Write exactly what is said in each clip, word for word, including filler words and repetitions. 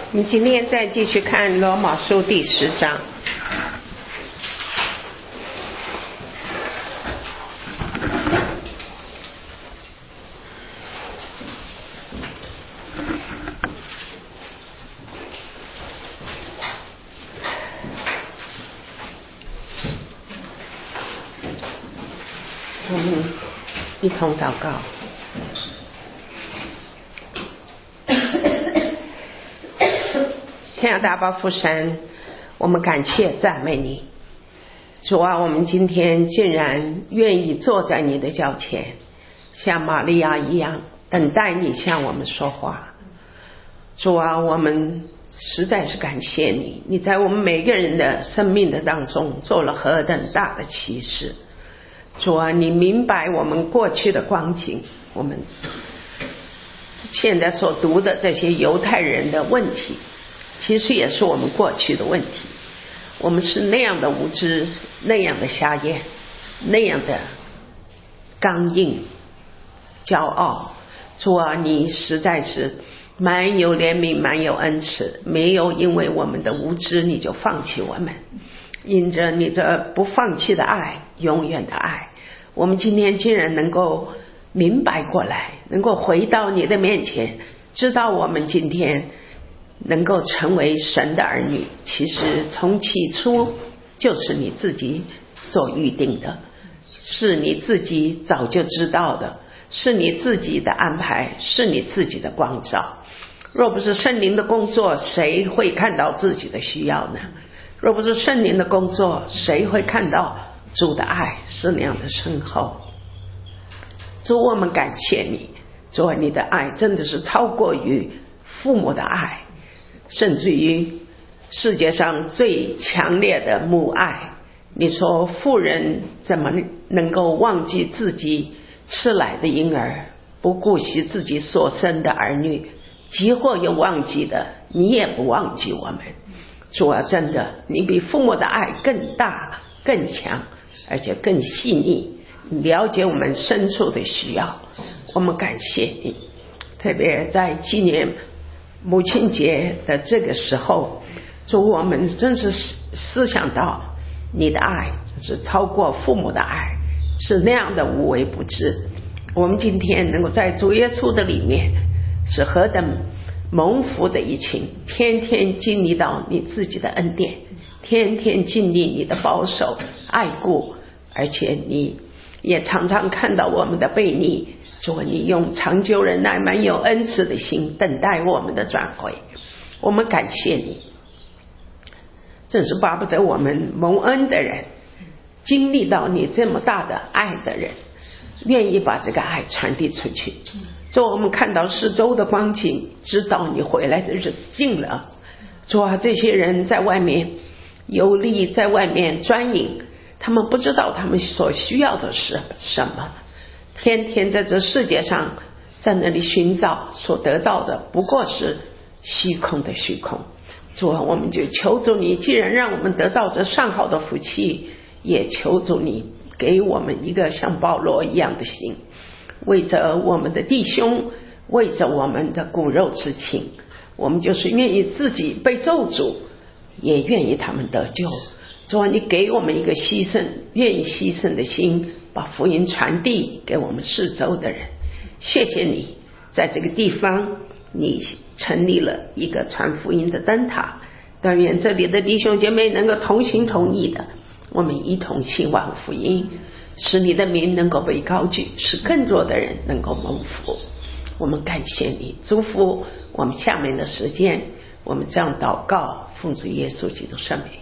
你今天再继续看罗马书第十章。我们一同祷告。亲爱的阿爸父神，我们感谢赞美你，主啊，我们今天竟然愿意坐在你的脚前，像玛利亚一样等待你向我们说话。主啊，我们实在是感谢你，你在我们每个人的生命的当中做了何等大的奇事。主啊，你明白我们过去的光景，我们现在所读的这些犹太人的问题，其实也是我们过去的问题。我们是那样的无知，那样的瞎眼，那样的刚硬骄傲。主啊，你实在是蛮有怜悯，蛮有恩慈，没有因为我们的无知你就放弃我们，因着你这不放弃的爱，永远的爱，我们今天竟然能够明白过来，能够回到你的面前，知道我们今天能够成为神的儿女，其实从起初就是你自己所预定的，是你自己早就知道的，是你自己的安排，是你自己的光照。若不是圣灵的工作，谁会看到自己的需要呢？若不是圣灵的工作，谁会看到主的爱是那样的深厚？主，我们感谢你，主，你的爱真的是超过于父母的爱，甚至于世界上最强烈的母爱。你说妇人怎么能够忘记自己吃来的婴儿，不顾惜自己所生的儿女，即或有忘记的，你也不忘记我们。主啊，真的你比父母的爱更大更强，而且更细腻，了解我们深处的需要。我们感谢你，特别在纪念母亲节的这个时候，主，我们真是思想到你的爱是超过父母的爱，是那样的无微不至。我们今天能够在主耶稣的里面，是何等蒙福的一群，天天经历到你自己的恩典，天天经历你的保守爱顾，而且你也常常看到我们的悖逆。主，你用长久忍耐满有恩慈的心等待我们的转回。我们感谢你，真是巴不得我们蒙恩的人，经历到你这么大的爱的人，愿意把这个爱传递出去。主，我们看到四周的光景，知道你回来的日子近了。主啊，这些人在外面游历，在外面专营，他们不知道他们所需要的是什么，天天在这世界上在那里寻找，所得到的不过是虚空的虚空。主啊，我们就求主你，既然让我们得到这上好的福气，也求主你给我们一个像保罗一样的心，为着我们的弟兄，为着我们的骨肉之亲，我们就是愿意自己被咒诅，也愿意他们得救。主啊，你给我们一个牺牲，愿意牺牲的心，把福音传递给我们四周的人。谢谢你，在这个地方你成立了一个传福音的灯塔，但愿这里的弟兄姐妹能够同心同意的，我们一同兴旺福音，使你的名能够被高举，使更多的人能够蒙福。我们感谢你，祝福我们下面的时间，我们这样祷告，奉主耶稣基督圣名。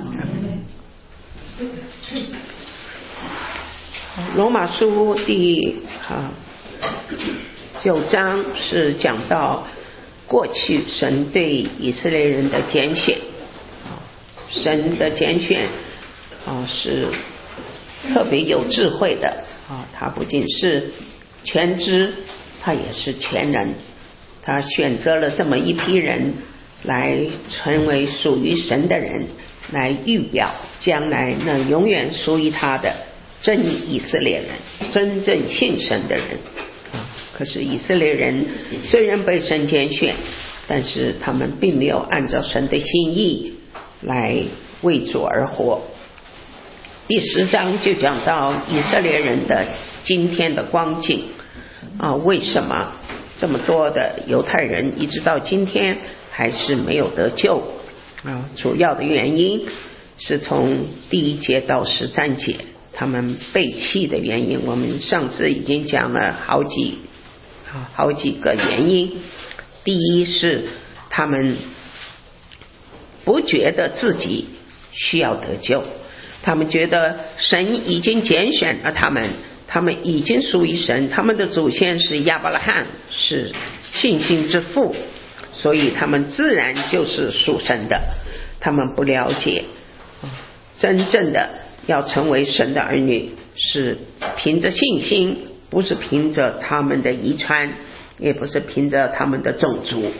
罗马书第啊九章是讲到过去神对以色列人的拣选，神的拣选啊是特别有智慧的啊，他不仅是全知，他也是全能，他选择了这么一批人来成为属于神的人，来预表将来那永远属于他的真以色列人，真正信神的人。可是以色列人虽然被神拣选， 但是他们并没有按照神的心意来为主而活。第十章就讲到以色列人的今天的光景啊，为什么这么多的犹太人一直到今天还是没有得救啊？主要的原因是从第一节到十三节，他们背弃的原因，我们上次已经讲了好几好几个原因。第一是他们不觉得自己需要得救，他们觉得神已经拣选了他们，他们已经属于神，他们的祖先是亚伯拉罕，是信心之父，所以他们自然就是属神的。他们不了解真正的要成为神的儿女是凭着信心，不是凭着他们的遗传，也不是凭着他们的种族。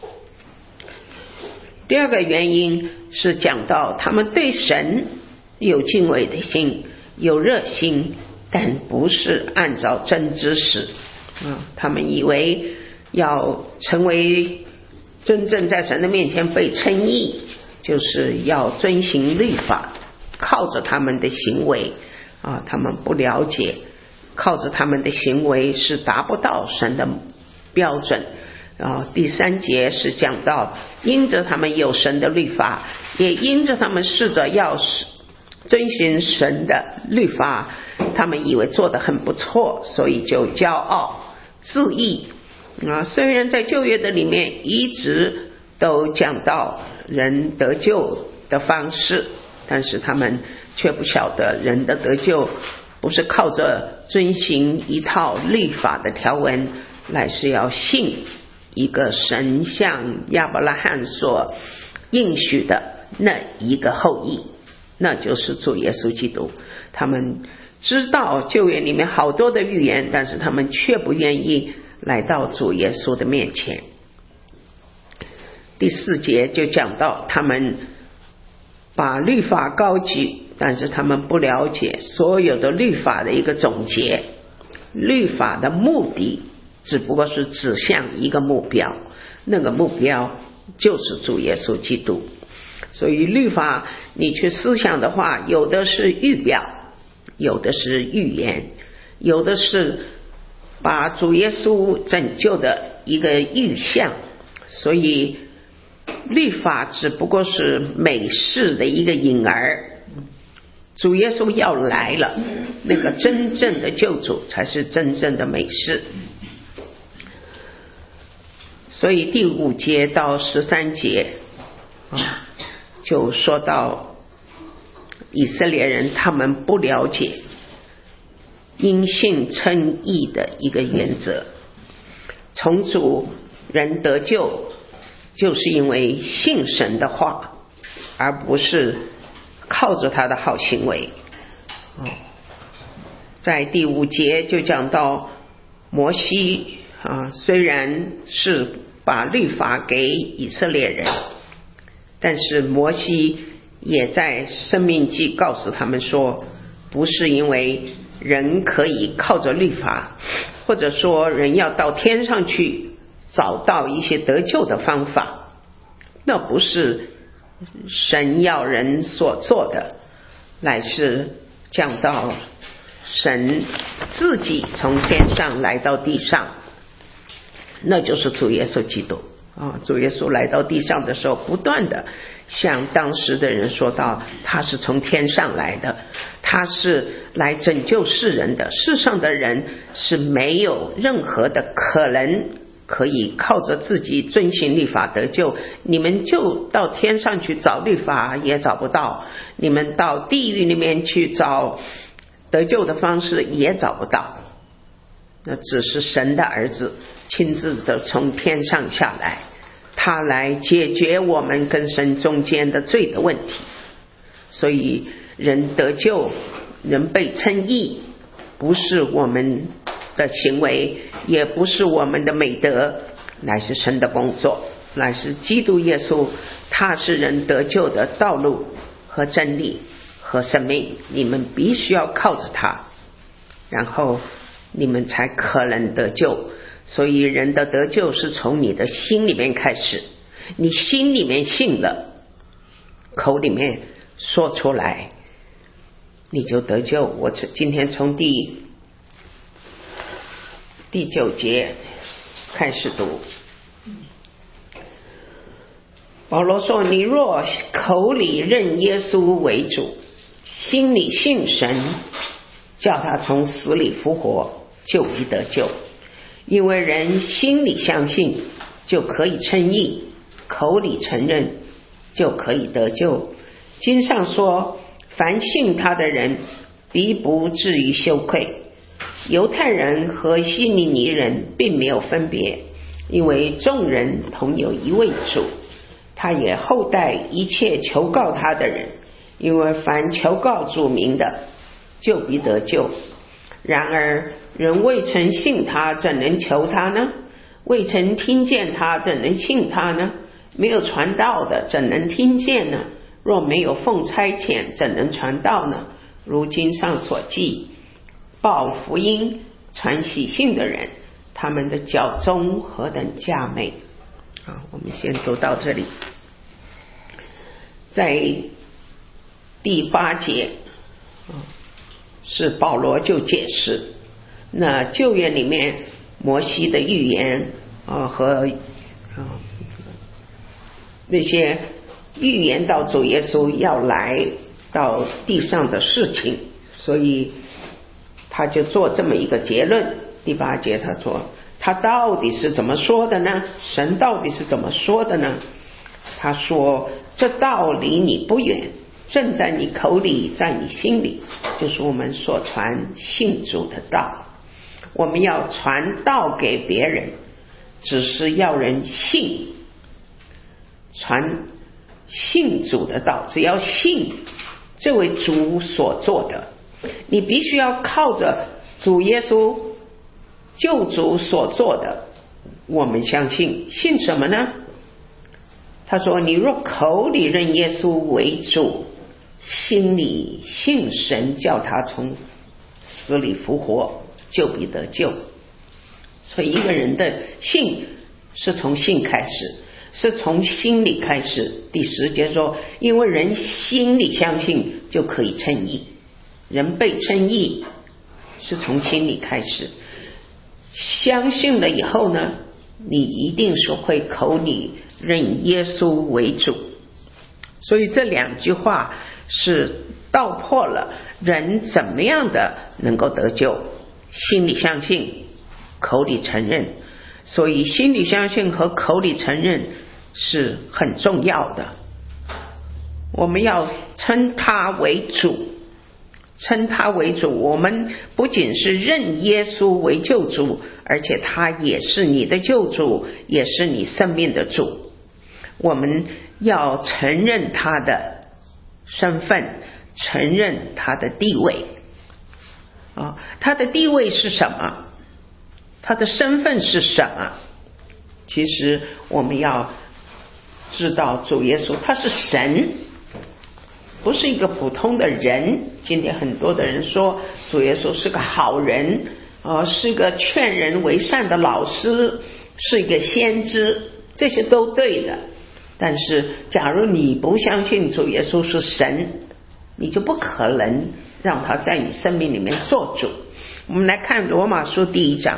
第二个原因是讲到他们对神有敬畏的心，有热心，但不是按照真知识、嗯、他们以为要成为真正在神的面前被称义，就是要遵行律法，靠着他们的行为、啊、他们不了解靠着他们的行为是达不到神的标准。啊、第三节是讲到因着他们有神的律法，也因着他们试着要遵循神的律法，他们以为做得很不错，所以就骄傲自义啊。虽然在旧约的里面一直都讲到人得救的方式，但是他们却不晓得人的得救不是靠着遵行一套律法的条文，乃是要信一个神像亚伯拉罕所应许的那一个后裔，那就是主耶稣基督。他们知道旧约里面好多的预言，但是他们却不愿意来到主耶稣的面前。第四节就讲到他们把律法高举，但是他们不了解所有的律法的一个总结，律法的目的只不过是指向一个目标，那个目标就是主耶稣基督。所以律法你去思想的话，有的是预表，有的是预言，有的是把主耶稣拯救的一个预象。所以律法只不过是美事的一个影儿，主耶稣要来了，那个真正的救主才是真正的美事。所以第五节到十三节、啊、就说到以色列人他们不了解因信称义的一个原则。从主人得救就是因为信神的话，而不是靠着他的好行为、哦、在第五节就讲到摩西、啊、虽然是把律法给以色列人，但是摩西也在申命记告诉他们说，不是因为人可以靠着律法，或者说人要到天上去找到一些得救的方法，那不是神要人所做的，乃是讲到神自己从天上来到地上，那就是主耶稣基督、哦、主耶稣来到地上的时候，不断的向当时的人说到，他是从天上来的，他是来拯救世人的，世上的人是没有任何的可能可以靠着自己遵行律法得救，你们就到天上去找律法也找不到，你们到地狱里面去找得救的方式也找不到，那只是神的儿子亲自的从天上下来，他来解决我们跟神中间的罪的问题。所以人得救，人被称义，不是我们的行为，也不是我们的美德，乃是神的工作，乃是基督耶稣，他是人得救的道路和真理和生命，你们必须要靠着他，然后你们才可能得救。 所以人的得救是从你的心里面开始，你心里面信了，口里面说出来，你就得救。我今天从第第九节开始读。保罗说，你若口里认耶稣为主，心里信神，叫他从死里复活，就必得救。因为人心里相信，就可以称义，口里承认，就可以得救。经上说，凡信他的人，必不至于羞愧。犹太人和希利尼人并没有分别，因为众人同有一位主，他也厚待一切求告他的人，因为凡求告主名的，就必得救。然而人未曾信他，怎能求他呢？未曾听见他，怎能信他呢？没有传道的，怎能听见呢？若没有奉差遣，怎能传道呢？如经上所记，报福音传喜信的人，他们的脚中何等佳美。好，我们先读到这里。在第八节是保罗就解释那旧约里面摩西的预言啊和啊那些预言到主耶稣要来到地上的事情，所以他就做这么一个结论。第八节他说，他到底是怎么说的呢？神到底是怎么说的呢？他说，这道离你不远，正在你口里，在你心里，就是我们所传信主的道。我们要传道给别人，只是要人信，传信主的道，只要信这位主所做的，你必须要靠着主耶稣救主所做的，我们相信。信什么呢？他说，你若口里认耶稣为主，心里信神叫他从死里复活，就必得救。所以一个人的信是从信开始，是从心里开始。第十节说，因为人心里相信，就可以称义。人被称义是从心里开始，相信了以后呢，你一定是会口里认耶稣为主。所以这两句话是道破了人怎么样的能够得救，心里相信，口里承认。所以心里相信和口里承认是很重要的。我们要称他为主，称他为主，我们不仅是认耶稣为救主，而且他也是你的救主，也是你生命的主。我们要承认他的身份，承认他的地位啊，他的地位是什么？他的身份是什么？其实我们要知道主耶稣他是神，不是一个普通的人。今天很多的人说主耶稣是个好人，呃，是个劝人为善的老师，是一个先知，这些都对的。但是假如你不相信主耶稣是神，你就不可能让他在你生命里面做主。我们来看罗马书第一章，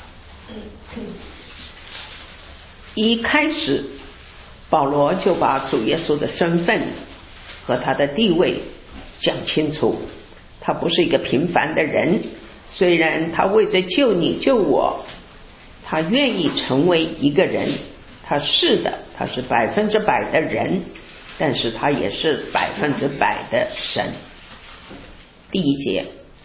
一开始保罗就把主耶稣的身份和他的地位讲清楚。他不是一个平凡的人，虽然他为着救你救我，他愿意成为一个人，他是的，他是百分之百的人，但是他也是百分之百的神。第一节，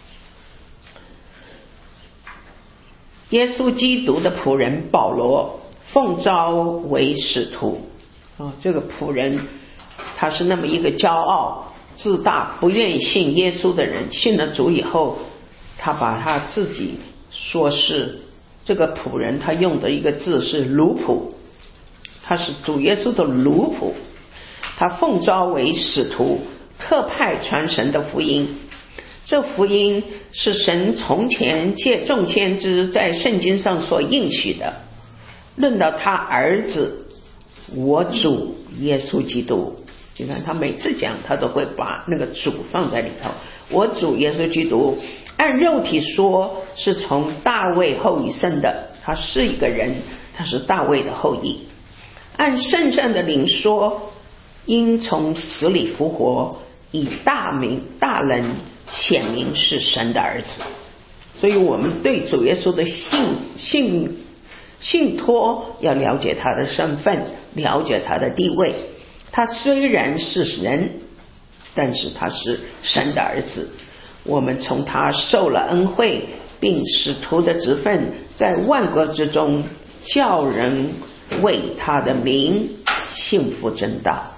耶稣基督的仆人保罗奉召为使徒。哦，这个仆人他是那么一个骄傲自大不愿意信耶稣的人，信了主以后，他把他自己说是这个仆人，他用的一个字是奴仆，他是主耶稣的奴仆。他奉召为使徒，特派传神的福音， 这福音是神从前借众先知在圣经上所应许的，论到他儿子我主耶稣基督。你看他每次讲他都会把那个主放在里头，我主耶稣基督按肉体说是从大卫后裔生的，他是一个人，他是大卫的后裔。按圣善的灵说，因从死里复活，以大名大能显明是神的儿子。所以我们对主耶稣的信信信托要了解他的身份，了解他的地位。他虽然是人，但是他是神的儿子。我们从他受了恩惠，并使徒的职分，在万国之中叫人为他的名信服真道。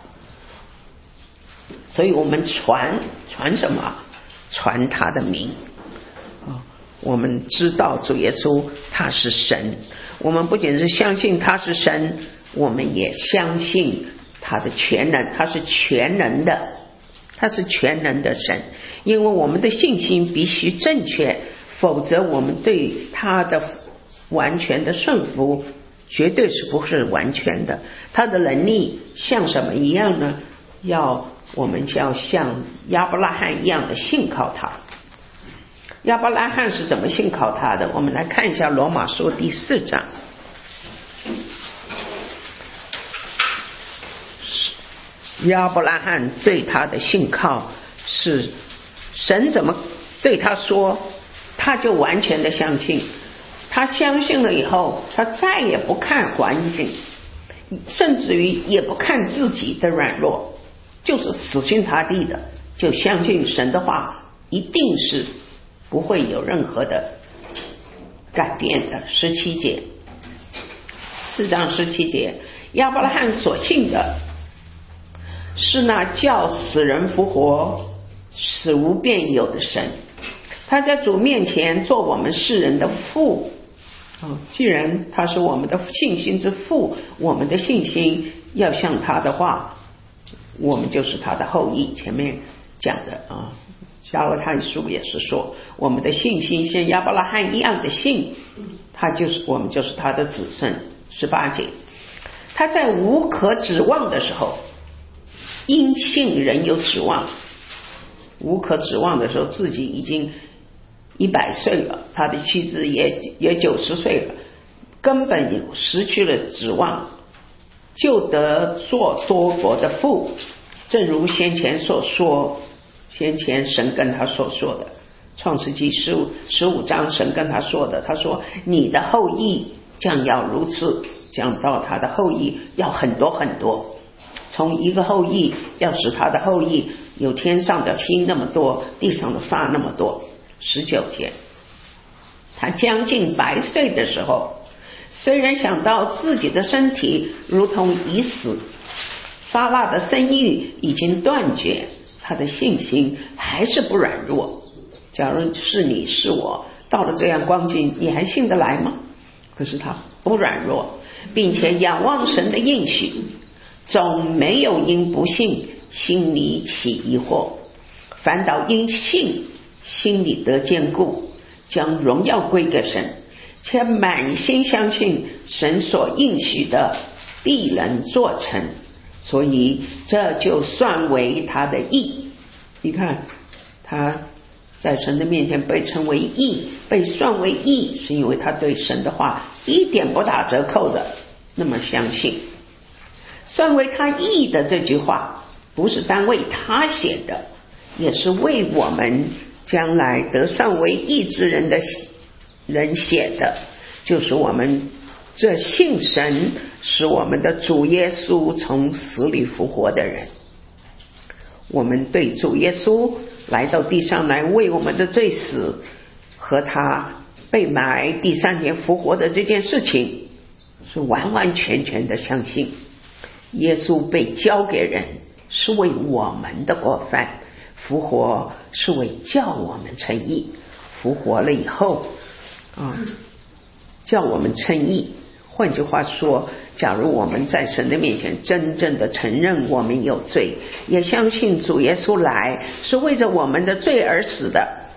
所以我们传传什么？传他的名。我们知道主耶稣他是神，我们不仅是相信他是神，我们也相信他的全能，他是全能的，他是全能的神。因为我们的信心必须正确，否则我们对他的完全的顺服绝对是不是完全的。他的能力像什么一样呢？要我们就要像亚伯拉罕一样的信靠他。亚伯拉罕是怎么信靠他的？我们来看一下罗马书第四章。亚伯拉罕对他的信靠是神怎么对他说，他就完全的相信。他相信了以后，他再也不看环境，甚至于也不看自己的软弱，就是死心塌地的就相信神的话一定是不会有任何的改变的。十七节，四章十七节，亚伯拉罕所信的是那叫死人复活、死无变有的神。他在主面前做我们世人的父。哦，既然他是我们的信心之父，我们的信心要像他的话，我们就是他的后裔。前面讲的啊，加拉太书也是说，我们的信心像亚伯拉罕一样的信，他就是我们就是他的子孙。十八节，他在无可指望的时候，因信仍有指望。无可指望的时候，自己已经一百岁了，他的妻子也也九十岁了，根本失去了指望，就得做多国的父。正如先前所说，先前神跟他所说的，创世纪十五十五章神跟他说的，他说你的后裔将要如此，讲到他的后裔要很多很多，从一个后裔要使他的后裔有天上的星那么多，地上的沙那么多。十九节，他将近百岁的时候，虽然想到自己的身体如同已死，撒拉的生育已经断绝，他的信心还是不软弱。假如是你是我，到了这样光景，你还信得来吗？可是他不软弱，并且仰望神的应许，总没有因不信心里起疑惑，反倒因信心里得坚固，将荣耀归给神，且满心相信神所应许的必能做成，所以这就算为他的义。你看他在神的面前被称为义，被算为义，是因为他对神的话一点不打折扣的那么相信。算为他义的这句话不是单为他写的，也是为我们将来得算为义之人的人写的，就是我们这信神是我们的主耶稣从死里复活的人。我们对主耶稣来到地上来为我们的罪死，和他被埋第三天复活的这件事情是完完全全的相信。耶稣被交给人是为我们的过犯，复活是为叫我们称义。复活了以后啊，叫我们称义。换句话说，假如我们在神的面前真正的承认我们有罪，也相信主耶稣来是为着我们的罪而死的，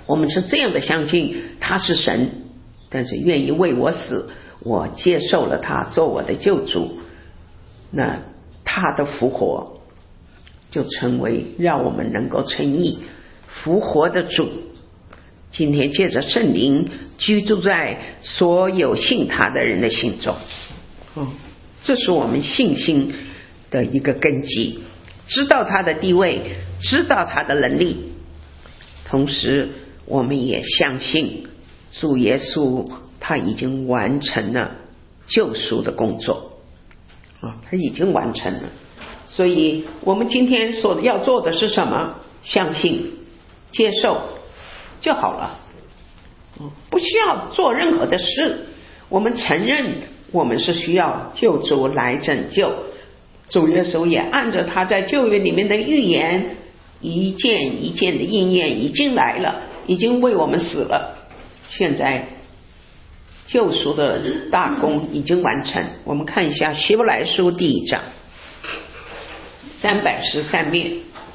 我们是这样的相信他是神，但是愿意为我死，我接受了他做我的救主，那他的复活就成为让我们能够称义复活的主。今天借着圣灵居住在所有信他的人的心中，哦，这是我们信心的一个根基，知道他的地位，知道他的能力，同时我们也相信主耶稣他已经完成了救赎的工作，哦，他已经完成了。所以我们今天所要做的是什么？相信接受就好了，不需要做任何的事。我们承认我们是需要救主来拯救，主耶稣也按着他在旧约里面的预言一件一件的应验，已经来了，已经为我们死了，现在救赎的大功已经完成。我们看一下希伯来书第一章三百十三面。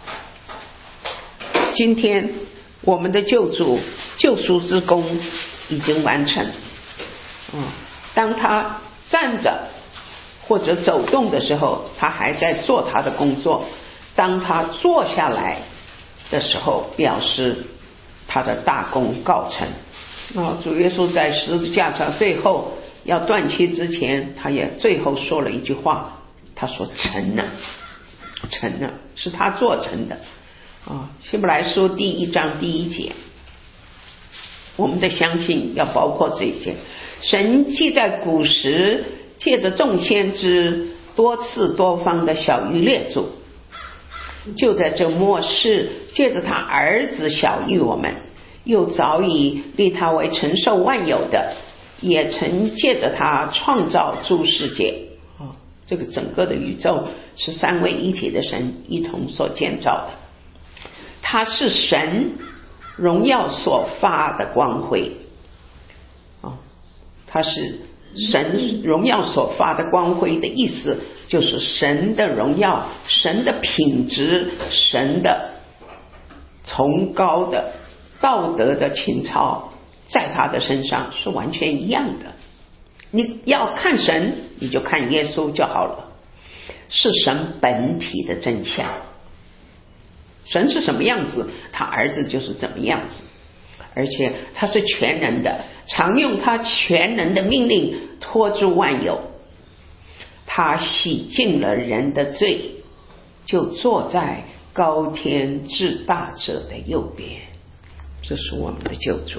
今天我们的救主救赎之功已经完成，嗯，当他站着或者走动的时候，他还在做他的工作，当他坐下来的时候，表示他的大功告成。哦，主耶稣在十字架上最后要断气之前，他也最后说了一句话，他说成了，成了，是他做成的。啊，希伯来书第一章第一节，我们的相信要包括这些。神既在古时借着众先知多次多方的晓谕列祖，就在这末世借着他儿子晓谕我们，又早已立他为承受万有的，也曾借着他创造诸世界。哦，这个整个的宇宙是三位一体的神一同所建造的。他是神荣耀所发的光辉，哦，他是神荣耀所发的光辉的意思就是神的荣耀，神的品质，神的崇高的道德的情操在他的身上是完全一样的。你要看神，你就看耶稣就好了，是神本体的真相。神是什么样子，他儿子就是怎么样子，而且他是全能的，常用他全能的命令托住万有。他洗净了人的罪，就坐在高天至大者的右边。这是我们的救主，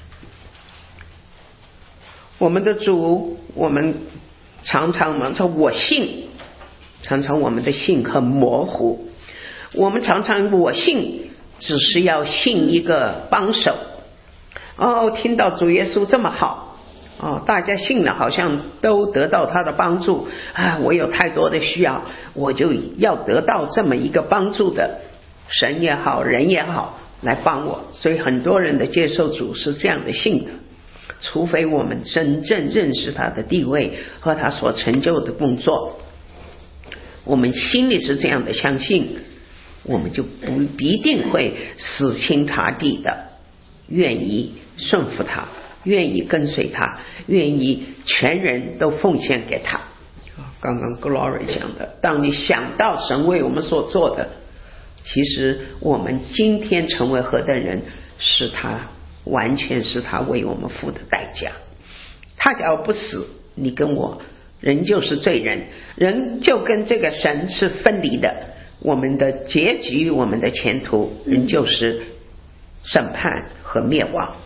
我们的主。我们常常我们说我信，常常我们的信很模糊，我们常常我信只是要信一个帮手。哦，听到主耶稣这么好，哦，大家信了好像都得到他的帮助啊！我有太多的需要，我就要得到这么一个帮助的神也好，人也好来帮我。所以很多人的接受主是这样的信的，除非我们真正认识他的地位和他所成就的工作，我们心里是这样的相信，我们就不一定会死心塌地的愿意顺服他，愿意跟随他，愿意全人都奉献给他。刚刚 Glory 讲的，当你想到神为我们所做的，其实我们今天成为何等人，是他完全是他为我们付的代价。他假如不死，你跟我人就是罪人，人就跟这个神是分离的，我们的结局，我们的前途人就是审判和灭亡。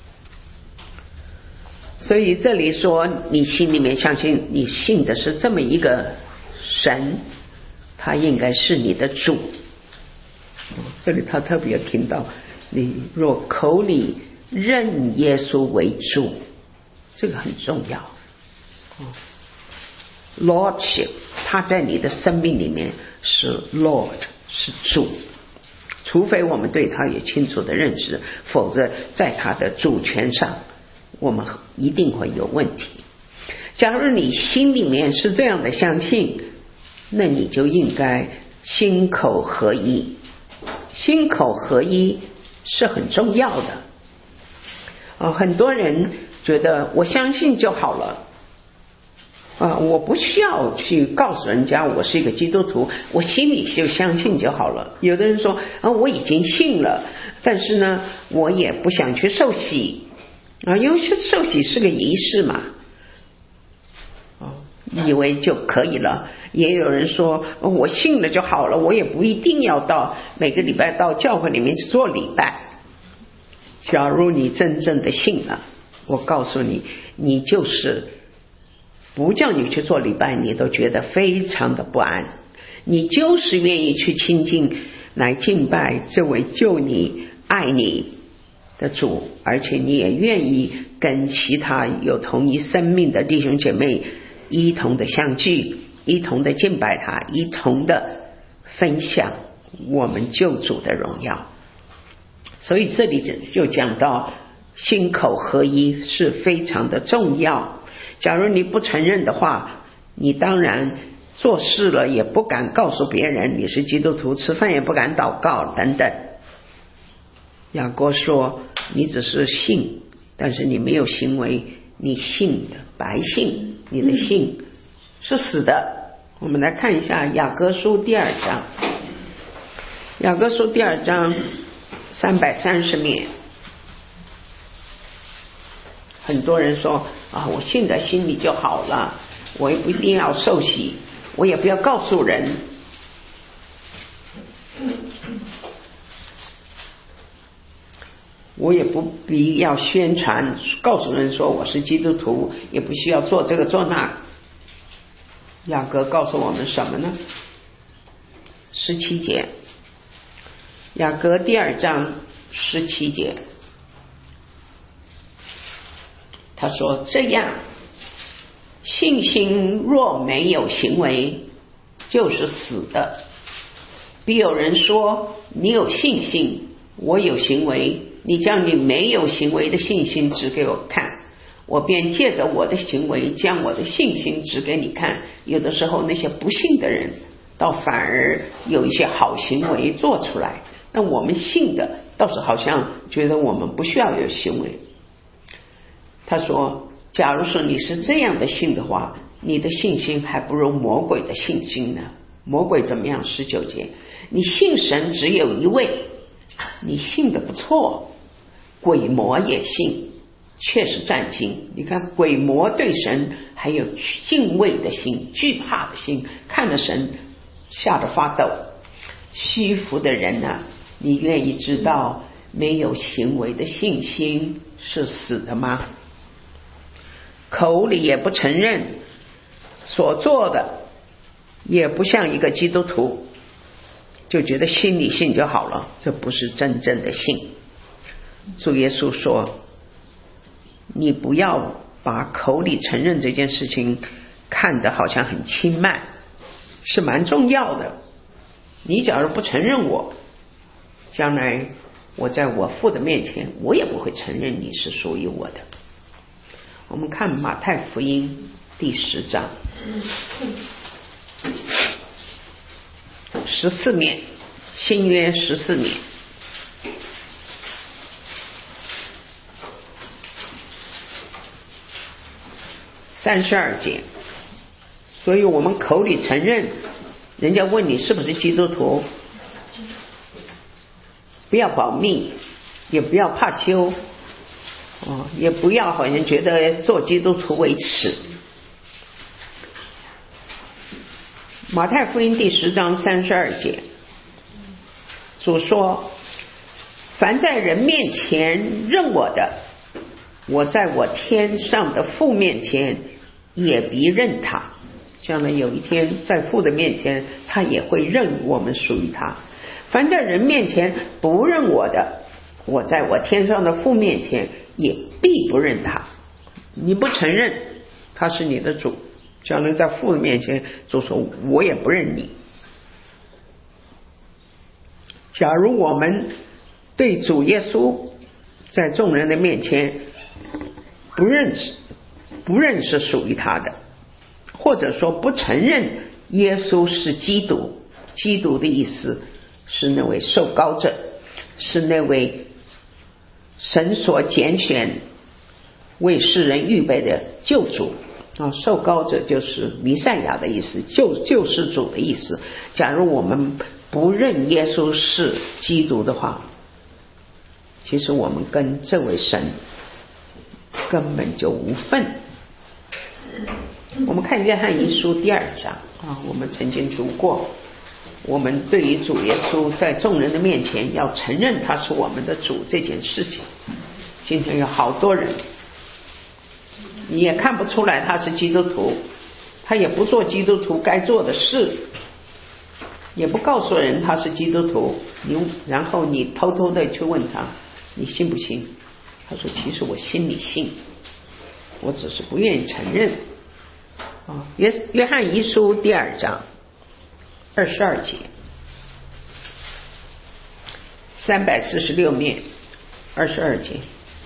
所以这里说你心里面相信你信的是这么一个神，他应该是你的主。这里他特别听到你若口里认耶稣为主，这个很重要。Lordship 他在你的生命里面是 Lord， 是主，除非我们对他有清楚的认识，否则在他的主权上我们一定会有问题。假如你心里面是这样的相信，那你就应该心口合一。心口合一是很重要的， 啊，很多人觉得我相信就好了啊，我不需要去告诉人家我是一个基督徒，我心里就相信就好了。有的人说啊，我已经信了，但是呢，我也不想去受洗啊，因为受洗是个仪式嘛，啊，以为就可以了。也有人说我信了就好了，我也不一定要到每个礼拜到教会里面去做礼拜。假如你真正的信了，我告诉你，你就是不叫你去做礼拜，你都觉得非常的不安，你就是愿意去亲近来敬拜这位救你爱你的主，而且你也愿意跟其他有同一生命的弟兄姐妹一同的相聚，一同的敬拜他，一同的分享我们救主的荣耀。所以这里就讲到心口合一是非常的重要。假如你不承认的话，你当然做事了也不敢告诉别人你是基督徒，吃饭也不敢祷告等等。雅各说你只是信，但是你没有行为，你信的白信，你的信是死的。我们来看一下雅各书第二章，雅各书第二章三百三十面。很多人说啊，我信在心里就好了，我也不一定要受洗，我也不要告诉人。我也不必要宣传告诉人说我是基督徒，也不需要做这个做那。雅各告诉我们什么呢？十七节，雅各第二章十七节，他说这样，信心若没有行为就是死的。必有人说你有信心，我有行为，你将你没有行为的信心指给我看，我便借着我的行为将我的信心指给你看。有的时候那些不信的人倒反而有一些好行为做出来，那我们信的倒是好像觉得我们不需要有行为。他说假如说你是这样的信的话，你的信心还不如魔鬼的信心呢。魔鬼怎么样？十九节，你信神只有一位，你信的不错，鬼魔也信，却是战惊。你看鬼魔对神还有敬畏的心，惧怕的心，看着神吓得发抖。虚浮的人呢、啊，你愿意知道没有行为的信心是死的吗？口里也不承认，所做的也不像一个基督徒，就觉得心里信就好了，这不是真正的信。主耶稣说，你不要把口里承认这件事情看得好像很轻慢，是蛮重要的。你假如不承认我，将来我在我父的面前，我也不会承认你是属于我的。我们看马太福音第十章十四面，新约十四面，三十二节。所以我们口里承认，人家问你是不是基督徒，不要保密，也不要怕羞、哦、也不要好像觉得做基督徒为耻。马太福音第十章三十二节，主说，凡在人面前认我的，我在我天上的父面前也必认他。将来有一天在父的面前，他也会认我们属于他。凡在人面前不认我的，我在我天上的父面前也必不认他。你不承认他是你的主，将来在父的面前就说我也不认你。假如我们对主耶稣在众人的面前不认识不认识属于他的，或者说不承认耶稣是基督，基督的意思是那位受膏者，是那位神所拣选为世人预备的救主啊，受膏者就是弥赛亚的意思，救救世主的意思。假如我们不认耶稣是基督的话，其实我们跟这位神根本就无份。我们看约翰一书第二章啊，我们曾经读过，我们对于主耶稣在众人的面前要承认他是我们的主这件事情，今天有好多人你也看不出来他是基督徒，他也不做基督徒该做的事，也不告诉人他是基督徒，你然后你偷偷的去问他你信不信，他说其实我心里信，我只是不愿意承认啊。约约翰一书第二章二十二节，三百四十六面二十二节，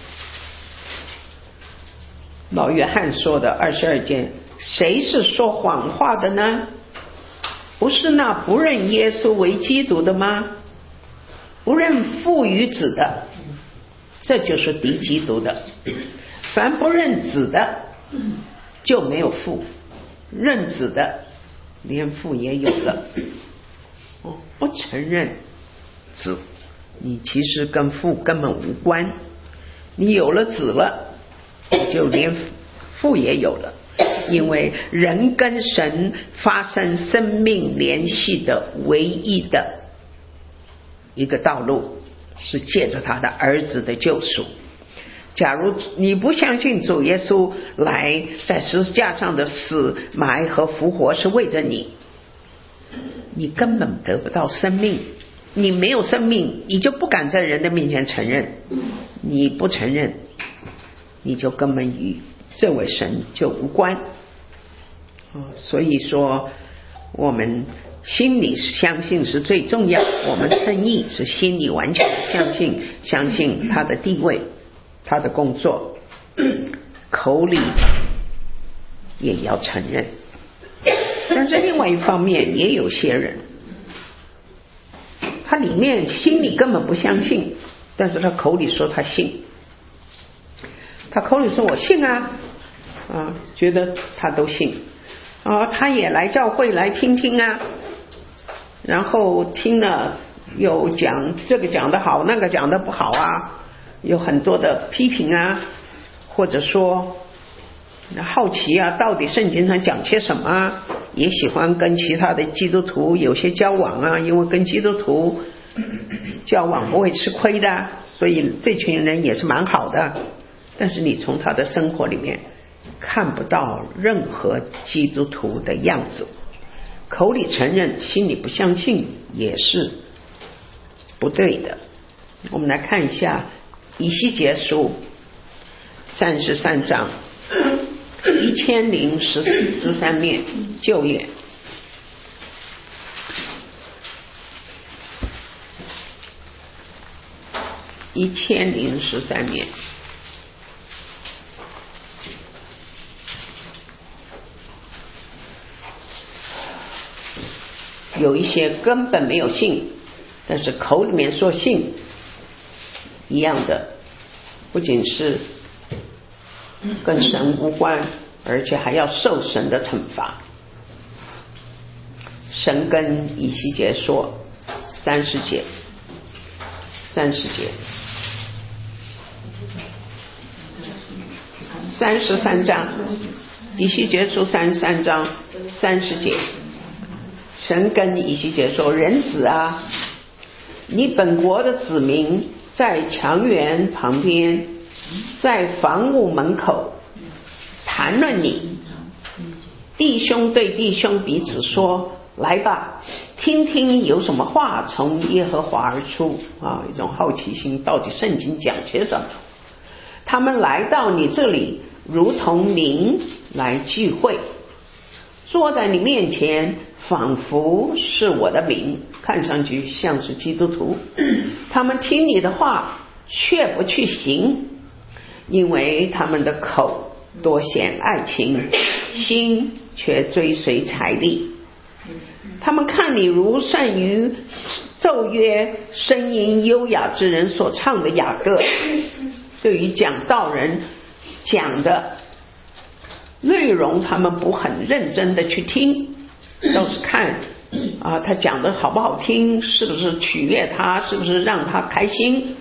老约翰说的二十二节，谁是说谎话的呢？不是那不认耶稣为基督的吗？不认父与子的，这就是敌基督的。凡不认子的就没有父，认子的连父也有了。哦，不承认子，你其实跟父根本无关。你有了子了，就连父也有了。因为人跟神发生生命联系的唯一的一个道路，是借着他的儿子的救赎。假如你不相信主耶稣来在十字架上的死埋和复活是为着你，你根本得不到生命。你没有生命，你就不敢在人的面前承认，你不承认，你就根本与这位神就无关。所以说我们心里相信是最重要，我们称义是心里完全相信，相信他的地位，他的工作，口里也要承认。但是另外一方面也有些人，他里面心里根本不相信，但是他口里说他信，他口里说我信啊，啊，觉得他都信啊，他也来教会来听听啊，然后听了又讲这个讲得好，那个讲得不好啊，有很多的批评啊，或者说好奇啊，到底圣经上讲些什么啊，也喜欢跟其他的基督徒有些交往啊，因为跟基督徒交往不会吃亏的，所以这群人也是蛮好的。但是你从他的生活里面看不到任何基督徒的样子，口里承认心里不相信也是不对的。我们来看一下以西结书三十三章一千零十十三面旧约，一千零十三面。有一些根本没有信，但是口里面说信一样的，不仅是跟神无关，而且还要受神的惩罚。神跟以西结说三十节三十节三十三章，以西结书三十三章三十节，神跟以西结说，人子啊，你本国的子民在墙垣旁边，在房屋门口谈论你，弟兄对弟兄彼此说，来吧，听听有什么话从耶和华而出啊，一种好奇心，到底圣经讲些什么。他们来到你这里，如同民来聚会，坐在你面前，仿佛是我的民，看上去像是基督徒。他们听你的话，却不去行，因为他们的口多显爱情，心却追随财力。他们看你如善于奏乐，声音优雅之人所唱的雅歌。对于讲道人讲的内容他们不很认真的去听，都是看啊他讲的好不好听，是不是取悦他，是不是让他开心。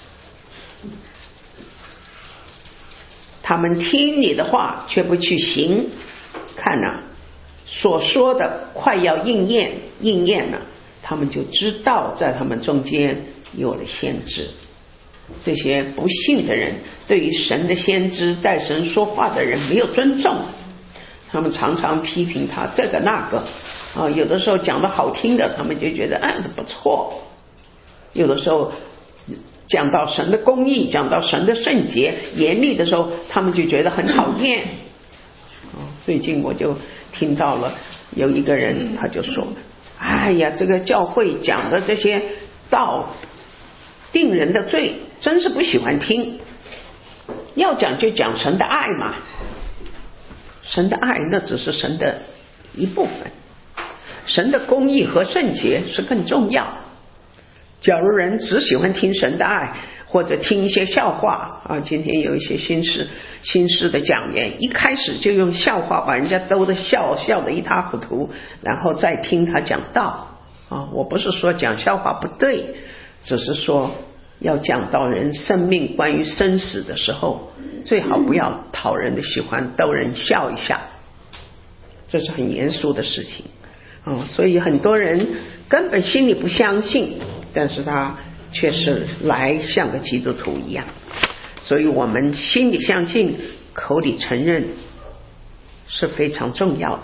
他们听你的话却不去行，看啊所说的快要应验应验了，他们就知道在他们中间有了先知。这些不信的人对于神的先知带神说话的人没有尊重，他们常常批评他这个那个啊，有的时候讲的好听的他们就觉得哎不错，有的时候讲到神的公义，讲到神的圣洁严厉的时候他们就觉得很讨厌。最近我就听到了有一个人他就说，哎呀这个教会讲的这些道定人的罪真是不喜欢听，要讲就讲神的爱嘛，神的爱那只是神的一部分，神的公义和圣洁是更重要。假如人只喜欢听神的爱，或者听一些笑话啊，今天有一些新式新式的讲员一开始就用笑话把人家逗得笑笑得一塌糊涂，然后再听他讲道啊。我不是说讲笑话不对，只是说要讲到人生命关于生死的时候，最好不要讨人的喜欢，逗人笑一下，这是很严肃的事情啊。所以很多人根本心里不相信，但是他却是来像个基督徒一样。所以我们心里相信，口里承认是非常重要的。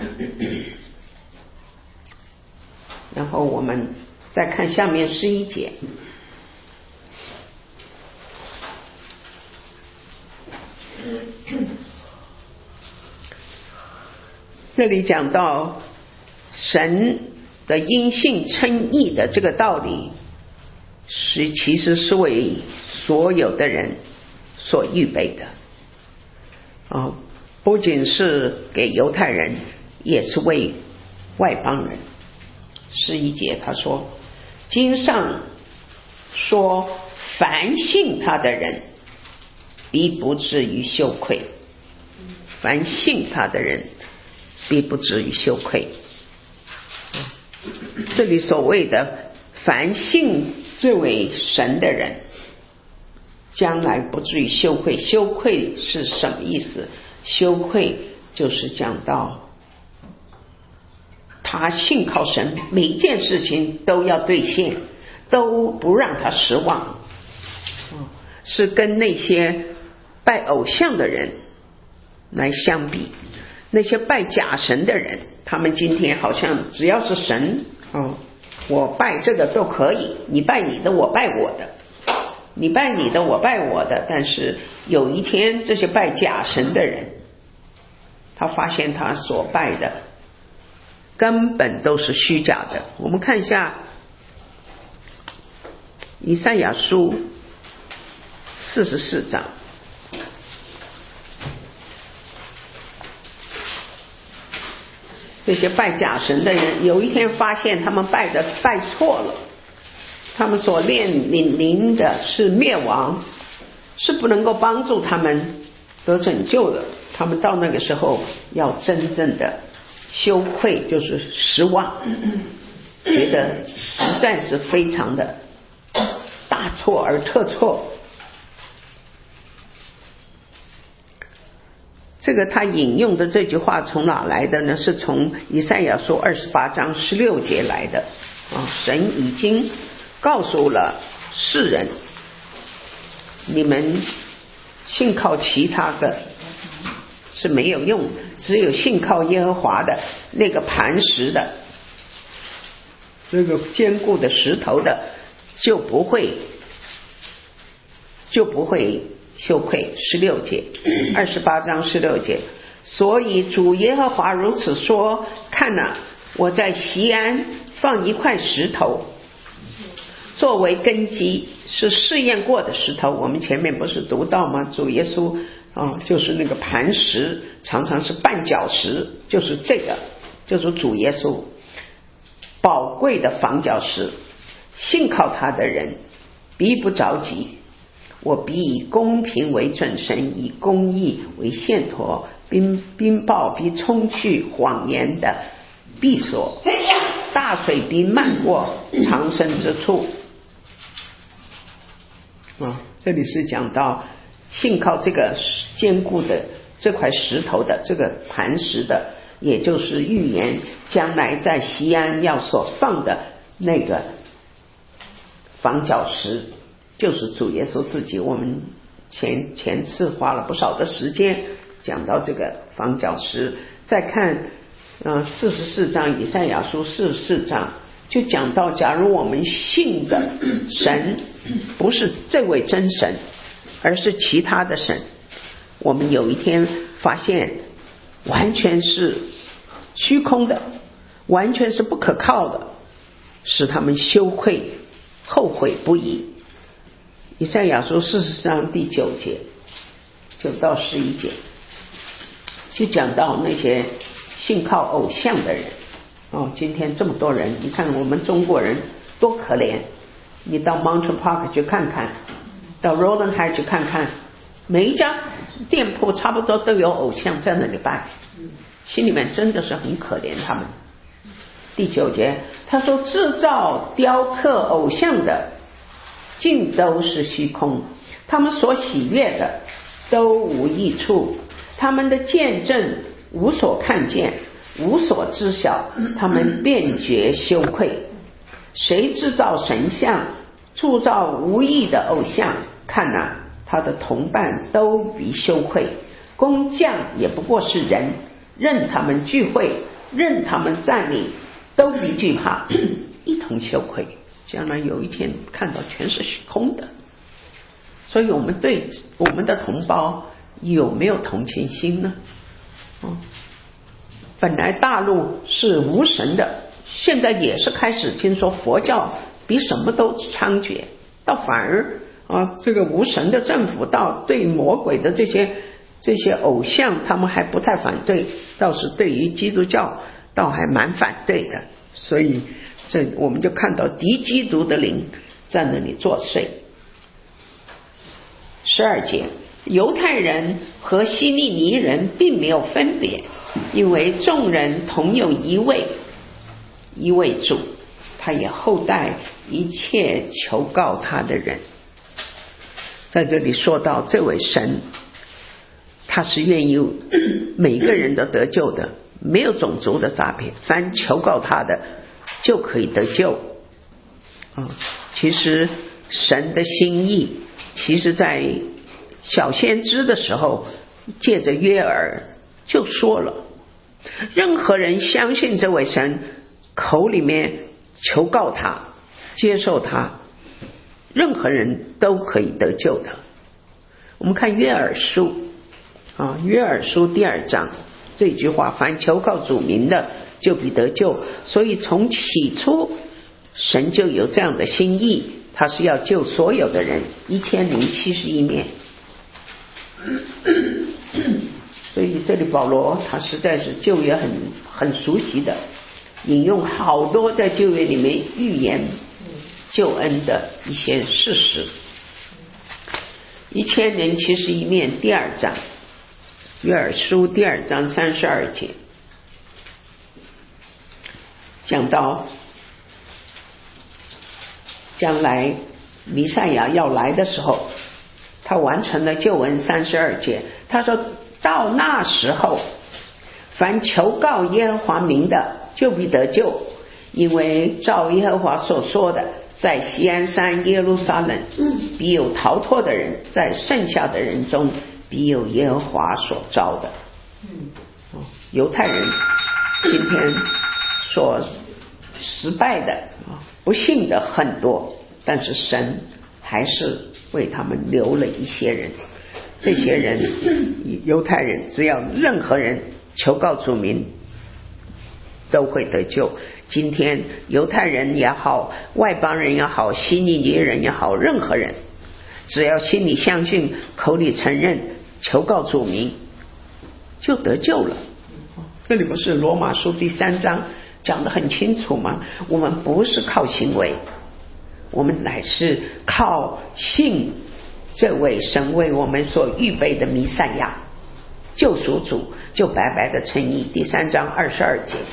然后我们再看下面十一节，这里讲到神的因信称义的这个道理，是其实是为所有的人所预备的啊，不仅是给犹太人，也是为外邦人。十一节他说，经上说凡信他的人必不至于羞愧，凡信他的人必不至于羞愧。这里所谓的凡信这位神的人将来不至于羞愧，羞愧是什么意思？羞愧就是讲到他信靠神，每一件事情都要兑现，都不让他失望，是跟那些拜偶像的人来相比。那些拜假神的人，他们今天好像只要是神哦，我拜这个都可以，你拜你的我拜我的，你拜你的我拜我的。但是有一天这些拜假神的人，他发现他所拜的根本都是虚假的。我们看一下以赛亚书四十四章，这些拜假神的人有一天发现他们拜的拜错了，他们所面临的是灭亡，是不能够帮助他们得拯救的。他们到那个时候要真正的羞愧，就是失望，觉得实在是非常的大错而特错。这个他引用的这句话从哪来的呢？是从以赛亚书二十八章十六节来的啊。神已经告诉了世人，你们信靠其他的是没有用的，只有信靠耶和华的那个磐石的，那个坚固的石头的，就不会就不会羞愧。十六节，二十八章十六节，所以主耶和华如此说，看哪，我在锡安放一块石头作为根基，是试验过的石头。我们前面不是读到吗？主耶稣啊，就是那个磐石，常常是绊脚石，就是这个，就是主耶稣宝贵的房角石。信靠他的人必不着急， 我必以公平为准绳，以公义为线砣，冰冰雹必冲去谎言的闭锁，大水必漫过藏身之处。啊，这里是讲到信靠这个坚固的这块石头的这个磐石的，也就是预言将来在西安要所放的那个房角石，就是主耶稣自己。我们前前次花了不少的时间讲到这个房角石。再看呃四十四章以赛亚书四十四章，就讲到假如我们信的神不是这位真神，而是其他的神，我们有一天发现完全是虚空的，完全是不可靠的，使他们羞愧后悔不已。以赛亚书四十章第九节九到十一节就讲到那些信靠偶像的人。哦，今天这么多人，你看我们中国人多可怜，你到 Mountain Park 去看看，到 Roland High 去看看，每一家店铺差不多都有偶像在那里拜，心里面真的是很可怜他们。第九节他说，制造雕刻偶像的尽都是虚空，他们所喜悦的都无益处，他们的见证无所看见，无所知晓，他们便觉羞愧。谁制造神像，铸造无益的偶像，看哪，他的同伴都比羞愧。工匠也不过是人，任他们聚会，任他们站立，都比惧怕，一同羞愧。将来有一天看到全是虚空的。所以我们对我们的同胞有没有同情心呢？哦，本来大陆是无神的，现在也是开始听说佛教比什么都猖獗，倒反而啊，这个无神的政府到对魔鬼的这些这些偶像他们还不太反对，倒是对于基督教倒还蛮反对的。所以这我们就看到敌基督的灵在那里作祟。十二节，犹太人和希利尼人并没有分别，因为众人同有一位一位主，他也厚待一切求告他的人。在这里说到这位神，他是愿意每个人都得救的，没有种族的差别，凡求告他的就可以得救。啊，其实神的心意，其实在小先知的时候借着约珥就说了，任何人相信这位神，口里面求告他，接受他，任何人都可以得救的。我们看约珥书啊，约珥书第二章这句话，凡求告主名的就必得救。所以从起初神就有这样的心意，他是要救所有的人，一千零七十一面。所以这里保罗他实在是旧约很很熟悉的，引用好多在旧约里面预言救恩的一些事实。一千零七十一面第二章，约珥书第二章三十二节，讲到将来弥赛亚要来的时候，他完成了救恩。三十二节他说，到那时候，凡求告耶和华名的就必得救，因为照耶和华所说的，在锡安山耶路撒冷必有逃脱的人，在剩下的人中必有耶和华所招的。犹太人今天所失败的不幸的很多，但是神还是为他们留了一些人。这些人犹太人只要任何人求告主名都会得救。今天犹太人也好，外邦人也好，希利尼人也好，任何人只要心里相信，口里承认，求告主名就得救了。这里不是罗马书第三章讲得很清楚吗？我们不是靠行为，我们乃是靠信这位神为我们所预备的弥赛亚救赎主就白白的称义。第三章二十二节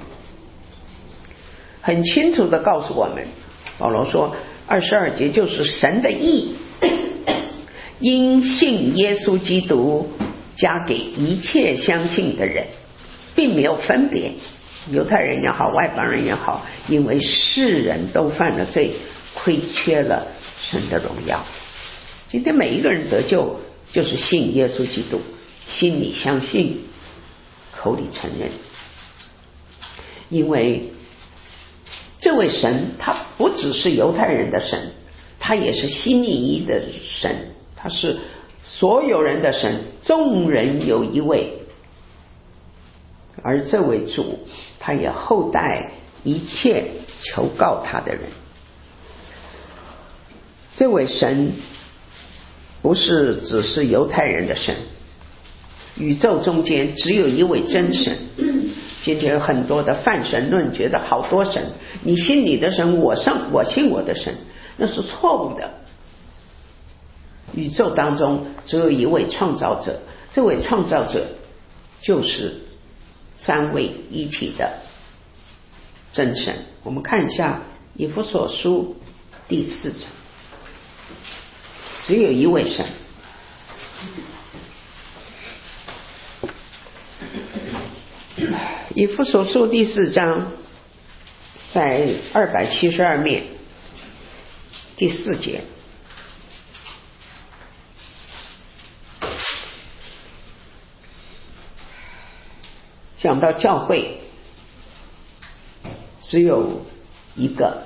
很清楚的告诉我们，保罗说二十二节就是神的义，因信耶稣基督加给一切相信的人，并没有分别，犹太人也好，外邦人也好，因为世人都犯了罪，亏缺了神的荣耀。今天每一个人得救就是信耶稣基督，心里相信，口里承认。因为这位神他不只是犹太人的神，他也是希利尼的神，他是所有人的神，众人有一位。而这位主他也厚待一切求告他的人。这位神不是只是犹太人的神，宇宙中间只有一位真神。今天有很多的泛神论，觉得好多神，你信你的神，我信我信我的神，那是错误的。宇宙当中只有一位创造者，这位创造者就是三位一体的真神。我们看一下以弗所书第四章，只有一位神。以弗所书第四章在二百七十二面第四节，讲到教会只有一个，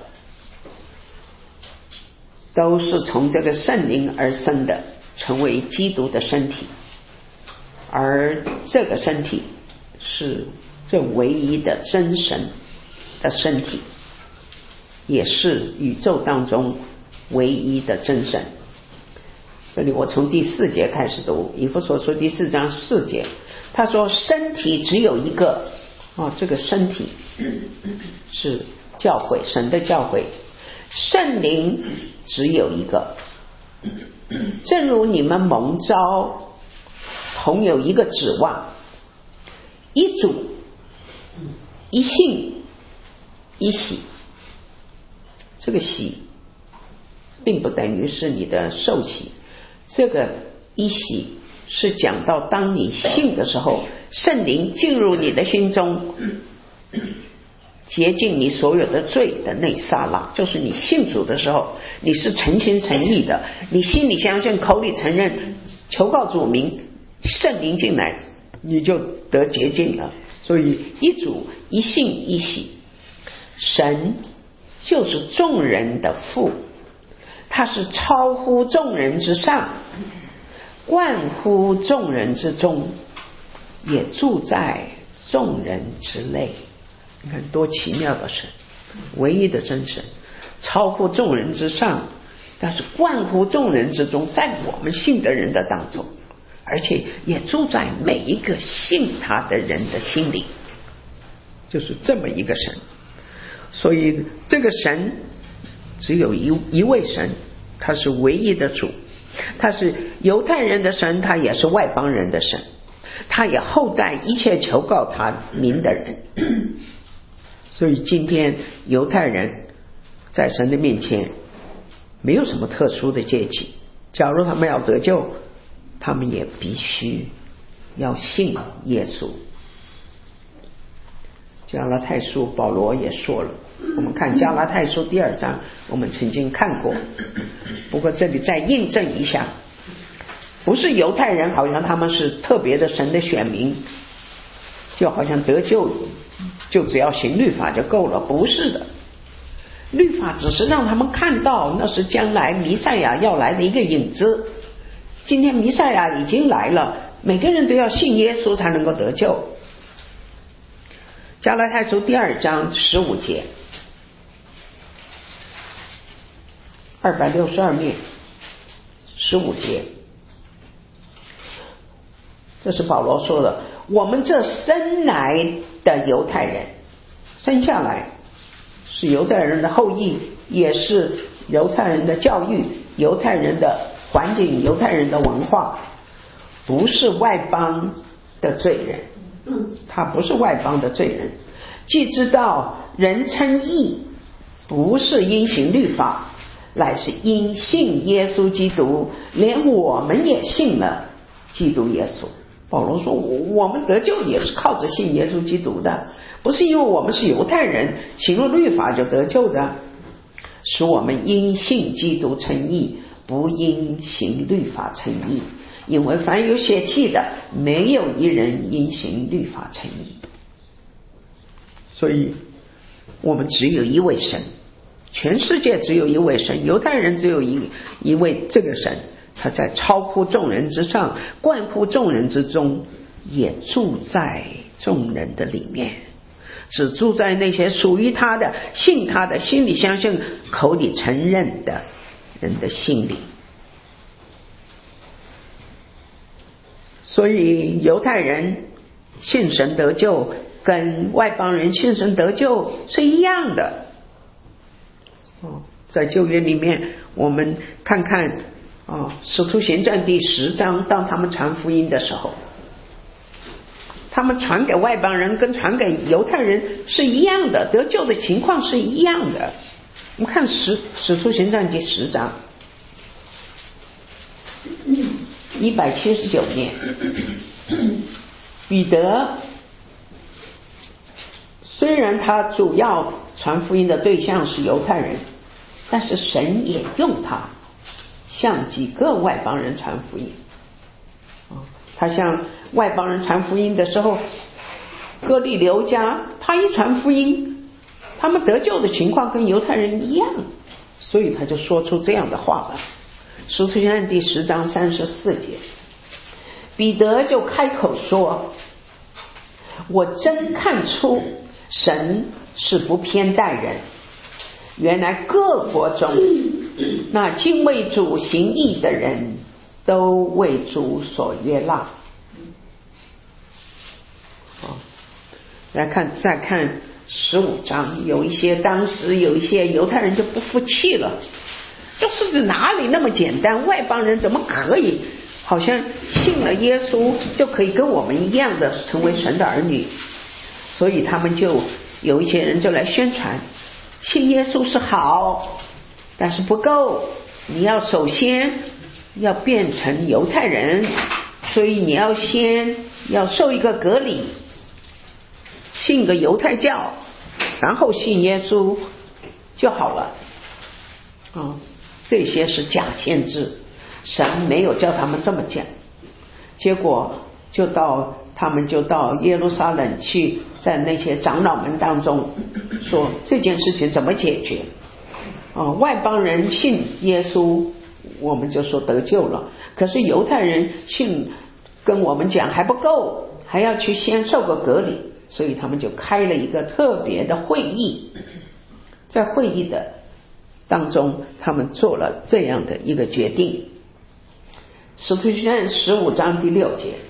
都是从这个圣灵而生的，成为基督的身体，而这个身体是这唯一的真神的身体，也是宇宙当中唯一的真神。这里我从第四节开始读，以弗所书第四章四节，他说身体只有一个，哦，这个身体是教会，神的教会。圣灵只有一个，正如你们蒙召同有一个指望，一主一信一洗。这个洗并不等于是你的受洗，这个一洗是讲到当你信的时候，圣灵进入你的心中，洁净你所有的罪的那一刹那，就是你信主的时候，你是诚心诚意的，你心里相信，口里承认，求告主名，圣灵进来，你就得洁净了。所以一主一信一洗，神就是众人的父，他是超乎众人之上，贯乎众人之中，也住在众人之内。你看多奇妙的神，唯一的真神，超乎众人之上，但是贯乎众人之中，在我们信的人的当中，而且也住在每一个信他的人的心里，就是这么一个神。所以这个神只有一一位神，他是唯一的主，他是犹太人的神，他也是外邦人的神，他也厚待一切求告他名的人。所以今天犹太人在神的面前没有什么特殊的阶级，假如他们要得救，他们也必须要信耶稣。加拉太书保罗也说了，我们看加拉太书第二章，我们曾经看过，不过这里再印证一下，不是犹太人好像他们是特别的神的选民，就好像得救就只要行律法就够了，不是的。律法只是让他们看到那是将来弥赛亚要来的一个影子，今天弥赛亚已经来了，每个人都要信耶稣才能够得救。加拉太书第二章十五节，二百六十二面十五节，这是保罗说的，我们这生来的犹太人，生下来是犹太人的后裔，也是犹太人的教育，犹太人的环境犹太人的文化，不是外邦的罪人，他不是外邦的罪人，既知道人称义不是因行律法，乃是因信耶稣基督，连我们也信了基督耶稣。保罗说我们得救也是靠着信耶稣基督的，不是因为我们是犹太人行了律法就得救的，使我们因信基督称义，不因行律法称义，因为凡有血气的，没有一人因行律法称义。所以我们只有一位神，全世界只有一位神，犹太人只有一一位这个神，他在超乎众人之上，贯乎众人之中，也住在众人的里面，只住在那些属于他的、信他的、心里相信、口里承认的人的心里。所以犹太人信神得救跟外邦人信神得救是一样的。哦，在旧约里面我们看看哦，使徒行传第十章，当他们传福音的时候，他们传给外邦人跟传给犹太人是一样的，得救的情况是一样的。我们看使使徒行传第十章一百七十九页，彼得虽然他主要传福音的对象是犹太人，但是神也用他向几个外邦人传福音。他向外邦人传福音的时候，哥利流家他一传福音，他们得救的情况跟犹太人一样，所以他就说出这样的话了。使徒行传第十章三十四节，彼得就开口说，我真看出神是不偏待人，原来各国中那敬畏主行义的人都为主所悦纳。来看再看十五章，有一些当时有一些犹太人就不服气了，就是指哪里那么简单，外邦人怎么可以好像信了耶稣就可以跟我们一样的成为神的儿女。所以他们就有一些人就来宣传，信耶稣是好，但是不够，你要首先要变成犹太人，所以你要先要受一个割礼，信个犹太教，然后信耶稣就好了。哦，这些是假先知，神没有叫他们这么讲。结果就到他们就到耶路撒冷去，在那些长老们当中说这件事情怎么解决。哦，外邦人信耶稣，我们就说得救了，可是犹太人信跟我们讲还不够，还要去先受个割礼，所以他们就开了一个特别的会议。在会议的当中，他们做了这样的一个决定。使徒行传十五章第六节，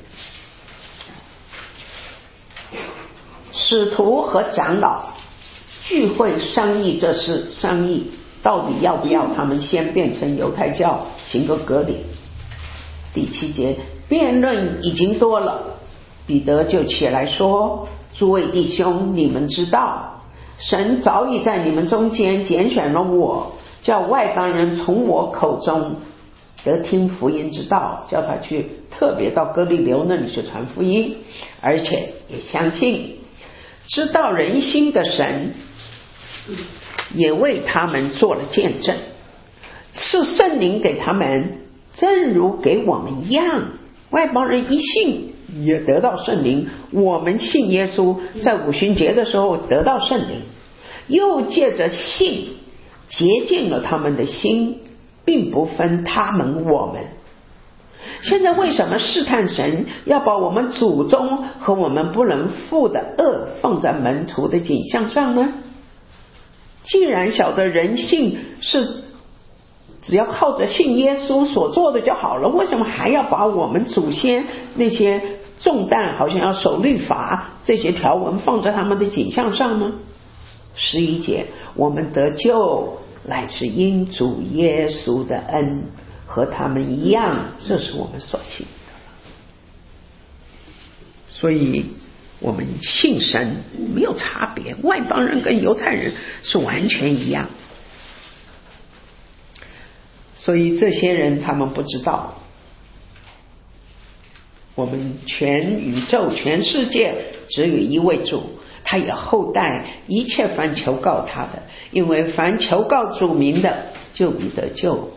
使徒和长老聚会商议这事，商议到底要不要他们先变成犹太教行个割礼。第七节，辩论已经多了，彼得就起来说，诸位弟兄，你们知道神早已在你们中间拣选了我，叫外邦人从我口中得听福音之道，叫他去特别到哥利流那里去传福音，而且也相信知道人心的神也为他们做了见证，是圣灵给他们，正如给我们一样。外邦人一信也得到圣灵，我们信耶稣在五旬节的时候得到圣灵，又借着信洁净了他们的心，并不分他们我们。现在为什么试探神要把我们祖宗和我们不能负的恶放在门徒的景象上呢？既然晓得人性是只要靠着信耶稣所做的就好了，为什么还要把我们祖先那些重担，好像要守律法这些条文放在他们的景象上呢？十一节，我们得救乃是因主耶稣的恩和他们一样，这是我们所信的。所以我们信神没有差别，外邦人跟犹太人是完全一样。所以这些人他们不知道，我们全宇宙全世界只有一位主，他也厚待一切凡求告他的，因为凡求告主名的就必得救。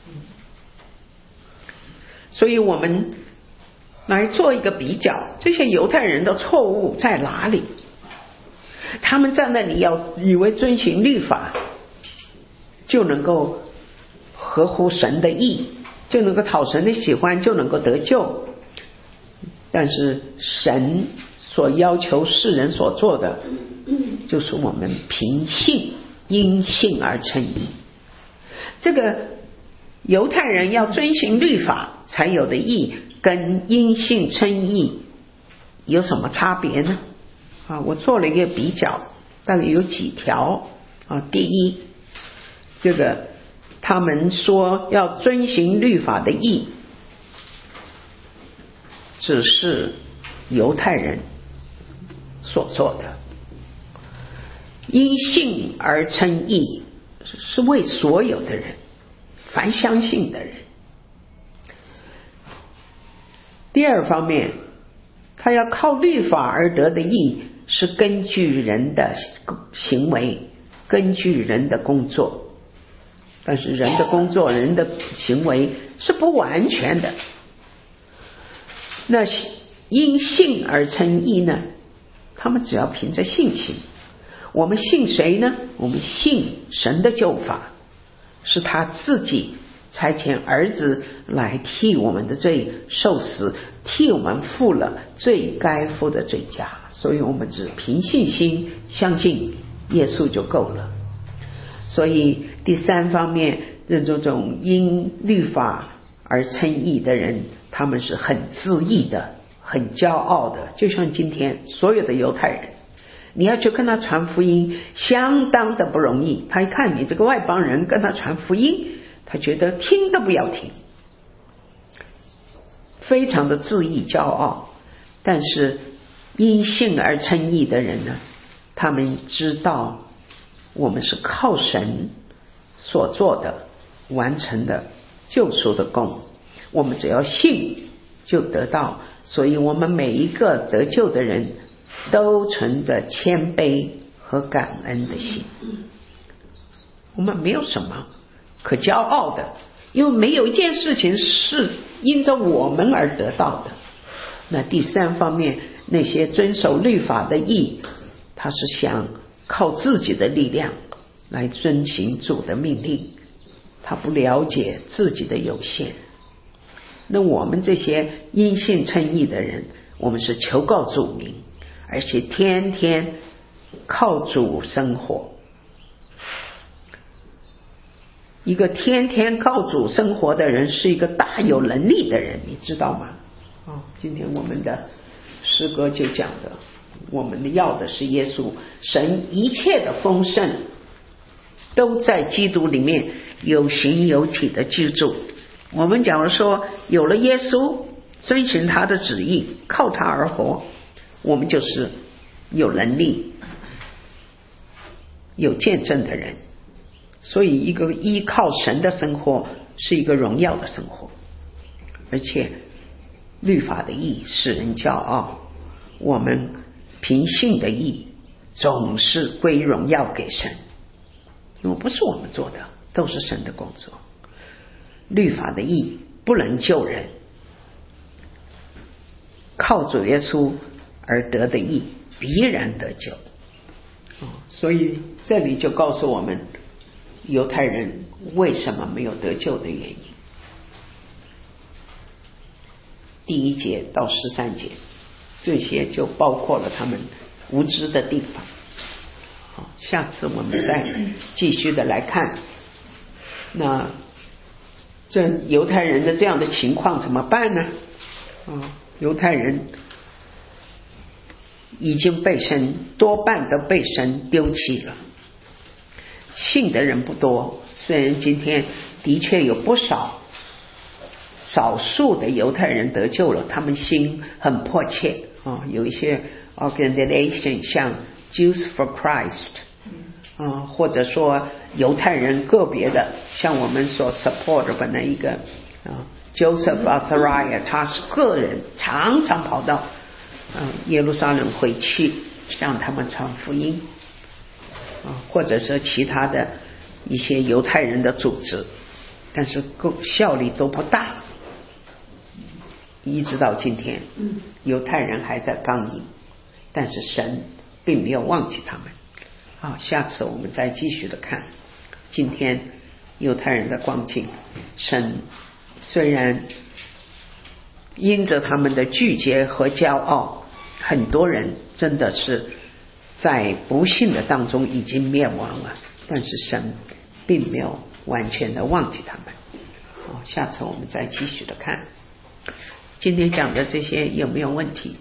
所以我们来做一个比较，这些犹太人的错误在哪里？他们在那里要以为遵行律法就能够合乎神的意，就能够讨神的喜欢，就能够得救。但是神所要求世人所做的，就是我们凭信，因信而称义。这个犹太人要遵行律法才有的义，跟因信称义有什么差别呢？啊，我做了一个比较，大概有几条啊。第一，这个他们说要遵行律法的义，只是犹太人所做的；因信而称义是为所有的人，凡相信的人。第二方面，他要靠律法而得的义，是根据人的行为，根据人的工作。但是人的工作，人的行为是不完全的。那因信而称义呢？他们只要凭着信心。我们信谁呢？我们信神的救法，是他自己差遣儿子来替我们的罪受死，替我们付了最该付的罪价。所以我们只凭信心相信耶稣就够了。所以第三方面，这种因律法而称义的人，他们是很自义的，很骄傲的。就像今天所有的犹太人，你要去跟他传福音相当的不容易。他一看你这个外邦人跟他传福音，他觉得听都不要听，非常的自义骄傲。但是因信而称义的人呢，他们知道我们是靠神所做的完成的救赎的功，我们只要信就得到。所以我们每一个得救的人都存着谦卑和感恩的心，我们没有什么可骄傲的，因为没有一件事情是因着我们而得到的。那第三方面，那些遵守律法的义，他是想靠自己的力量来遵行主的命令，他不了解自己的有限。那我们这些因信称义的人，我们是求告主名，而且天天靠主生活。一个天天靠主生活的人，是一个大有能力的人，你知道吗？哦，今天我们的诗歌就讲的，我们要的是耶稣，神一切的丰盛都在基督里面有形有体的居住。我们假如说有了耶稣，遵循他的旨意，靠他而活，我们就是有能力有见证的人。所以一个依靠神的生活是一个荣耀的生活。而且律法的义使人骄傲，我们凭信的义总是归荣耀给神，因为不是我们做的，都是神的工作。律法的义不能救人，靠主耶稣而得的义必然得救。所以这里就告诉我们犹太人为什么没有得救的原因。第一节到十三节，这些就包括了他们无知的地方。好，下次我们再继续的来看，那这犹太人的这样的情况怎么办呢？啊，犹太人已经被神多半都被神丢弃了，信的人不多。虽然今天的确有不少少数的犹太人得救了，他们心很迫切啊，有一些 organization 像 Jews for Christ 啊，或者说犹太人个别的，像我们所 support 的那一个啊 Joseph Azariah， 他是个人常常跑到啊耶路撒冷回去向他们传福音啊，或者是其他的一些犹太人的组织，但是效力都不大，一直到今天犹太人还在刚硬，但是神并没有忘记他们。好，下次我们再继续的看今天犹太人的光景。神虽然因着他们的拒绝和骄傲，很多人真的是在不幸的当中已经灭亡了，但是神并没有完全的忘记他们。好，下次我们再继续的看今天讲的这些有没有问题？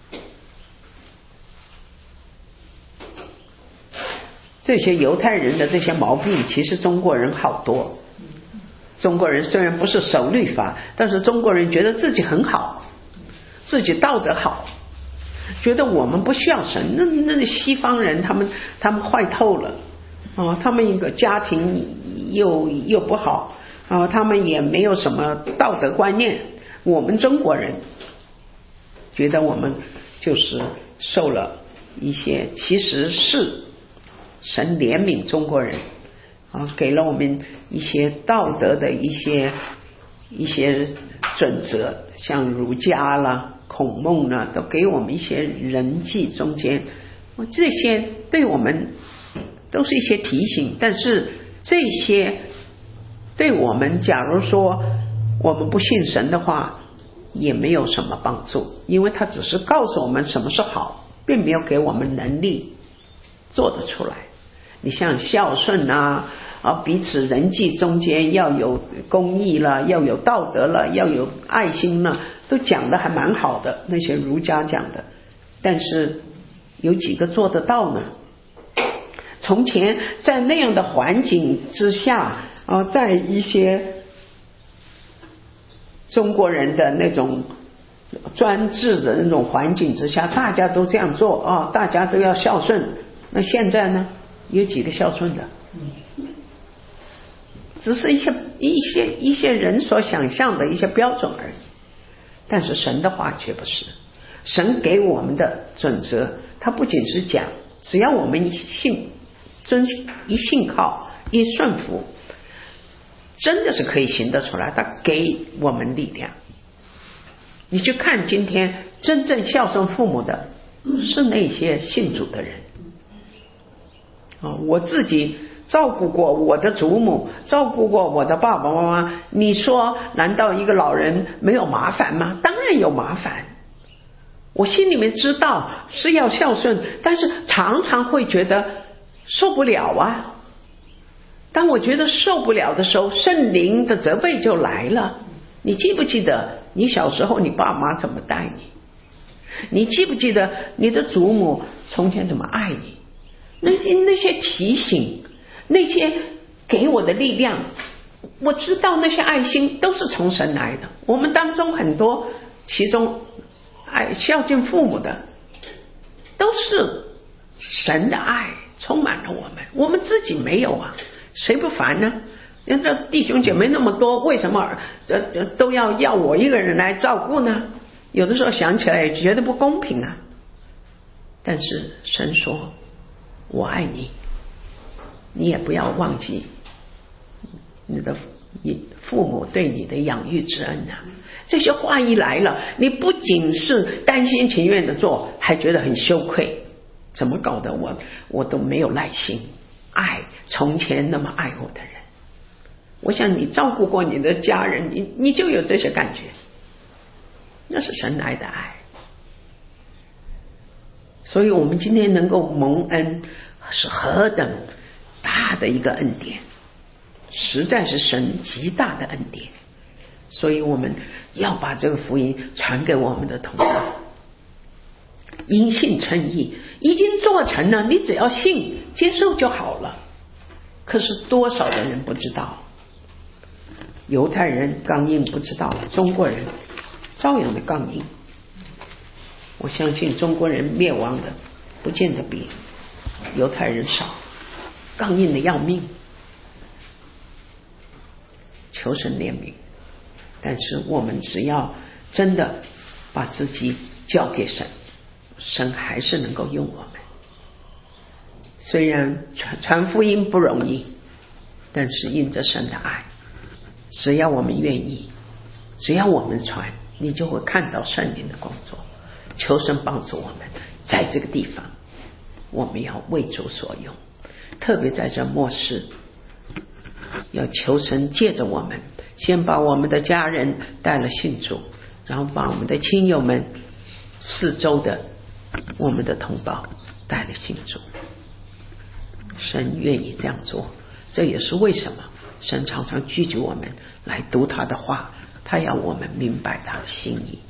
这些犹太人的这些毛病其实中国人好多。中国人虽然不是守律法，但是中国人觉得自己很好，自己道德好，觉得我们不需要神。那那西方人他们他们坏透了啊，他们一个家庭又又不好啊，他们也没有什么道德观念。我们中国人觉得我们就是受了一些，其实是神怜悯中国人啊，给了我们一些道德的一些一些准则，像儒家啦、孔孟啦，都给我们一些人际中间，这些对我们都是一些提醒。但是这些对我们，假如说我们不信神的话，也没有什么帮助，因为他只是告诉我们什么是好，并没有给我们能力做得出来。你像孝顺啊，啊彼此人际中间要有公义了，要有道德了，要有爱心了，都讲得还蛮好的，那些儒家讲的，但是有几个做得到呢？从前在那样的环境之下啊，在一些中国人的那种专制的那种环境之下，大家都这样做啊，大家都要孝顺。那现在呢，有几个孝顺的？只是一些一些一些人所想象的一些标准而已。但是神的话却不是，神给我们的准则，他不仅是讲，只要我们一信遵一信靠一顺服，真的是可以行得出来，他给我们力量。你去看今天真正孝顺父母的是那些信主的人啊，我自己照顾过我的祖母，照顾过我的爸爸妈妈，你说难道一个老人没有麻烦吗？当然有麻烦。我心里面知道是要孝顺，但是常常会觉得受不了啊。当我觉得受不了的时候，圣灵的责备就来了。你记不记得你小时候你爸妈怎么带你？你记不记得你的祖母从前怎么爱你？那些那些提醒，那些给我的力量，我知道那些爱心都是从神来的。我们当中很多，其中爱孝敬父母的，都是神的爱充满了我们，我们自己没有啊，谁不烦呢？那弟兄姐妹那么多，为什么呃都要要我一个人来照顾呢？有的时候想起来也觉得不公平啊。但是神说我爱你，你也不要忘记你的父母对你的养育之恩啊。这些话一来了，你不仅是甘心情愿的做，还觉得很羞愧，怎么搞得我我都没有耐心爱从前那么爱我的人。我想你照顾过你的家人，你你就有这些感觉，那是神来的爱。所以我们今天能够蒙恩，是何等大的一个恩典，实在是神极大的恩典。所以我们要把这个福音传给我们的同胞，因信称义已经做成了，你只要信接受就好了。可是多少的人不知道， 犹太人刚硬不知道，中国人照样的刚硬。我相信中国人灭亡的不见得比犹太人少，刚硬的要命，求神怜悯。但是我们只要真的把自己交给神，神还是能够用我们。虽然传传福音不容易，但是因着神的爱，只要我们愿意，只要我们传，你就会看到圣灵的工作。求神帮助我们，在这个地方我们要为主所用，特别在这末世，要求神借着我们，先把我们的家人带了信主，然后把我们的亲友们四周的我们的同胞带了信主。神愿意这样做，这也是为什么神常常拒绝我们来读他的话，他要我们明白他的心意。